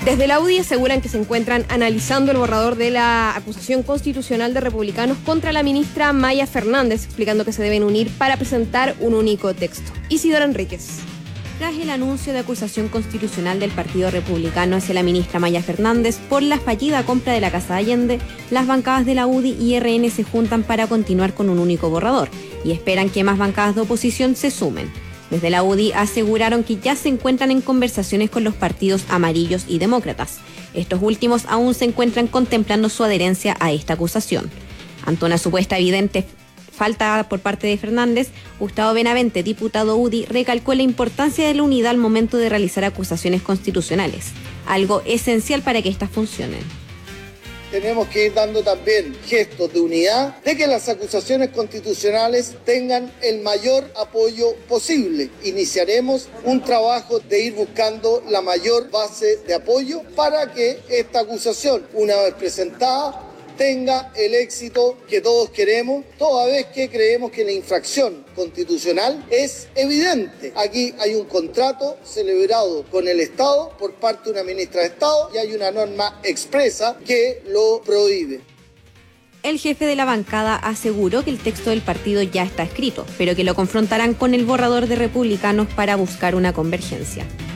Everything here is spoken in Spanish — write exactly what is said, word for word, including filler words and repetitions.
Desde la U D I aseguran que se encuentran analizando el borrador de la acusación constitucional de republicanos contra la ministra Maya Fernández, explicando que se deben unir para presentar un único texto. Isidora Enríquez. Tras el anuncio de acusación constitucional del Partido Republicano hacia la ministra Maya Fernández por la fallida compra de la Casa de Allende, las bancadas de la U D I y R N se juntan para continuar con un único borrador y esperan que más bancadas de oposición se sumen. Desde la U D I aseguraron que ya se encuentran en conversaciones con los partidos amarillos y demócratas. Estos últimos aún se encuentran contemplando su adherencia a esta acusación. Ante una supuesta evidente falta por parte de Fernández, Gustavo Benavente, diputado U D I, recalcó la importancia de la unidad al momento de realizar acusaciones constitucionales, algo esencial para que éstas funcionen. Tenemos que ir dando también gestos de unidad, de que las acusaciones constitucionales tengan el mayor apoyo posible. Iniciaremos un trabajo de ir buscando la mayor base de apoyo para que esta acusación, una vez presentada, tenga el éxito que todos queremos, toda vez que creemos que la infracción constitucional es evidente. Aquí hay un contrato celebrado con el Estado por parte de una ministra de Estado y hay una norma expresa que lo prohíbe. El jefe de la bancada aseguró que el texto del partido ya está escrito, pero que lo confrontarán con el borrador de republicanos para buscar una convergencia.